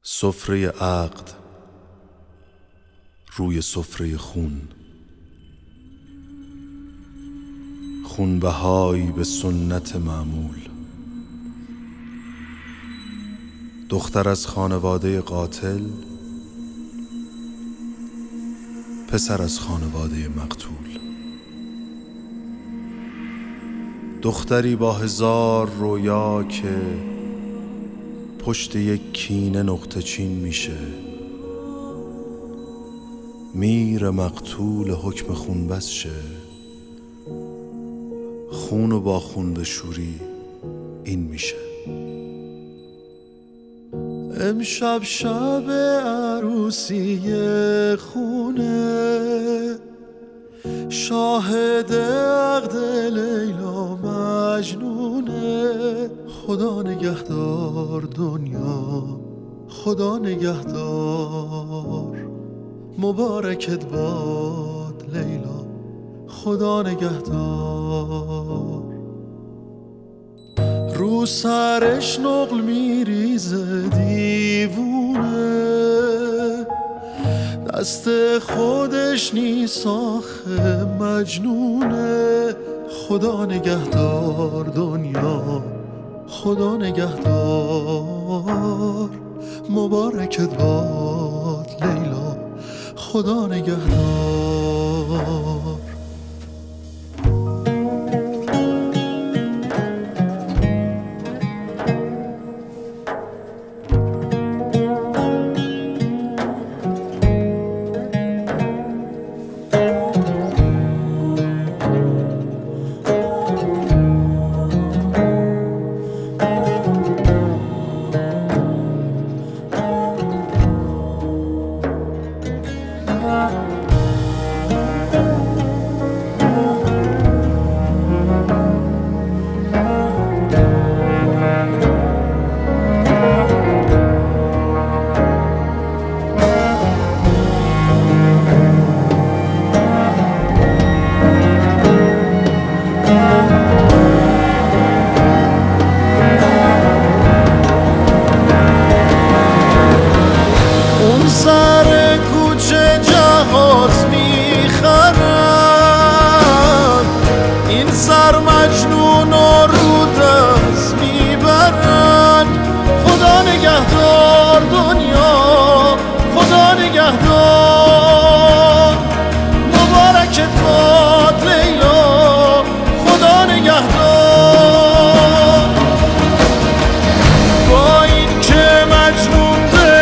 سفره عقد روی سفره خون، خونبهایی به سنت معمول. دختر از خانواده قاتل، پسر از خانواده مقتول. دختری با 1000 رویا که پشت یک کینه نقطه چین میشه. میر مقتول حکم خون بس شه، خونو با خون بشوری این میشه. امشب شب عروسی خونه، شاهد عقد لیلا مجنونه. خدا نگهدار دنیا، خدا نگهدار، مبارکت باد لیلا، خدا نگهدار. رو سرش نقل میریزه دیوونه، دست خودش نیست آخه مجنونه. خدا نگهدار دنیا، خدا نگهدار، مبارکت باد لیلا، خدا نگهدار. سر کوچه جهاز میخرن، این سر مجنون و رو دست میبرن. خدا نگهدار دنیا، خدا نگهدار، مبارکت باد لیلا، خدا نگهدار. با این که مجنون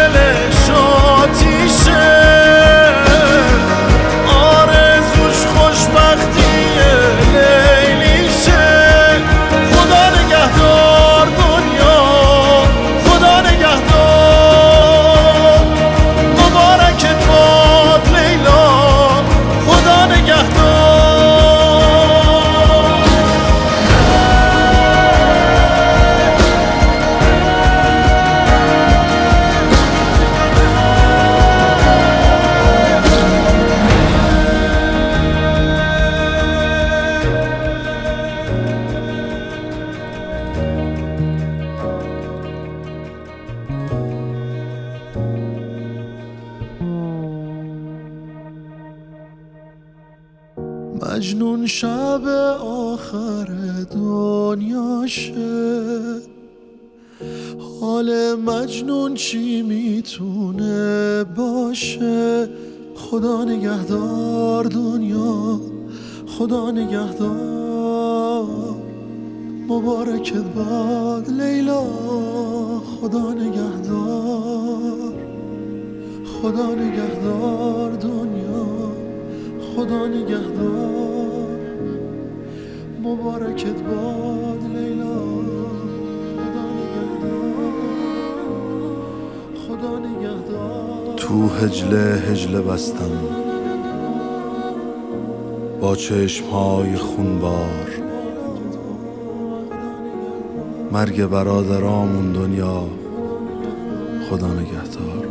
مجنون شب آخر دنیاشه، حال مجنون چی میتونه باشه. خدا نگهدار دنیا، خدا نگهدار، مبارکت باد لیلا، خدا نگهدار. خدا نگهدار دنیا، خدا نگهدار، مبارکت باد لیلا، خدا نگهدار، خدا نگهدار. تو هجله بستم با چشمهای خونبار، مرگ برادرامون دنیا، خدا نگهدار.